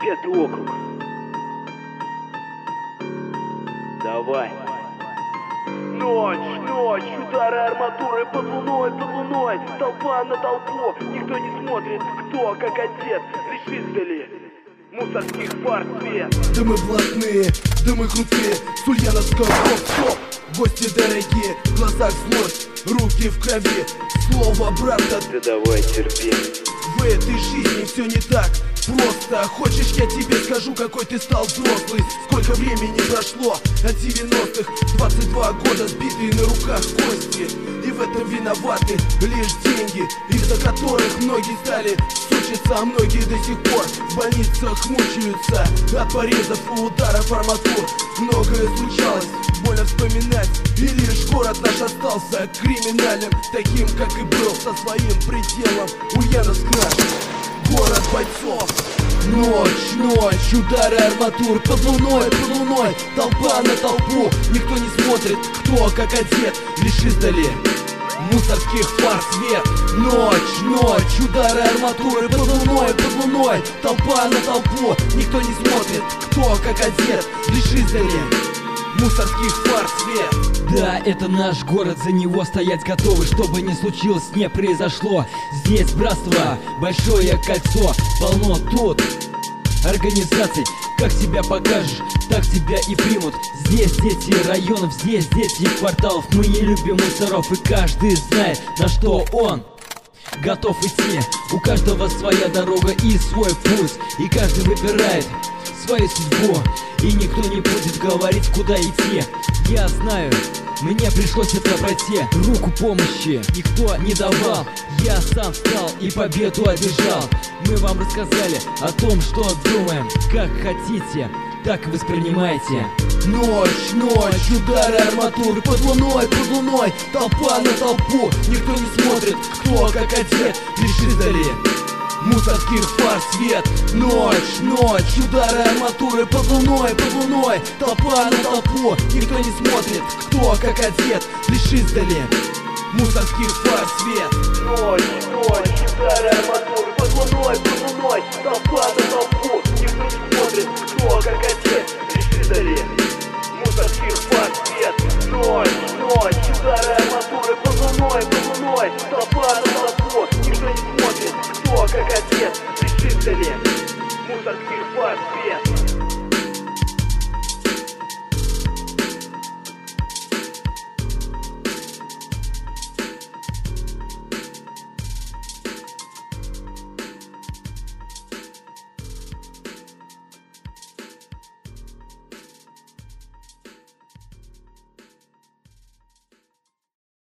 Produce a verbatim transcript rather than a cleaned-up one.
Пятый округ. Давай. Ночь, ночь, удары арматуры под луной, под луной. Толпа на толпу, никто не смотрит, кто как одет. Лишь издали мусорских фар свет. Дымы блатные, дымы крутые, с ульяновского стоп. Гости дорогие, в глазах злость, руки в крови. Слово брата, ты давай терпи. В этой жизни все не так просто. Хочешь, я тебе скажу, какой ты стал взрослый? Сколько времени прошло от девяностых? Двадцать два года сбитые на руках кости. И в этом виноваты лишь деньги, из-за которых многие стали сучиться, а многие до сих пор в больницах мучаются от порезов и ударов арматур. Многое случалось, больно вспоминать. И лишь город наш остался криминальным, таким, как и был, со своим пределом. Ульяновск наш, город бойцов. Ночь, ночь, удары арматур под луной, под луной. Толпа на толпу, никто не смотрит, кто как одет, лишь издали мусорских фар свет. Ночь, ночь, удары арматуры под луной, под луной. Толпа на толпу, никто не смотрит, кто как одет, лишь издали мусорских фар свет. Да, это наш город, за него стоять готовы. Что бы ни случилось, не произошло. Здесь братство, большое кольцо. Полно тут организаций. Как себя покажешь, так тебя и примут. Здесь дети районов, здесь дети кварталов. Мы не любим мусоров, и каждый знает, на что он готов идти. У каждого своя дорога и свой путь, и каждый выбирает свою судьбу, и никто не будет говорить, куда идти. Я знаю, мне пришлось это пройти. Руку помощи никто не давал. Я сам встал и победу одержал. Мы вам рассказали о том, что думаем. Как хотите, так и воспринимайте. Ночь, ночь, удары арматуры под луной, под луной. Толпа на толпу, никто не смотрит, кто как одет, лишь издали мусорских фар свет. Ночь, ночь, удары арматуры под луной, под луной. Толпа на толпу, никто не смотрит, кто как одет, лишь издали мусорских фар свет. Ночь, ночь, удары арматуры под луной, под луной. Толпа на толпу, никто не смотрит, кто как одет, лишь издали мусорских фар свет. Ночь, ночь, удары арматуры под луной, под луной. Толпа на толпу, никто не смотрит, кто как одет, лишь издали мусорских фар свет.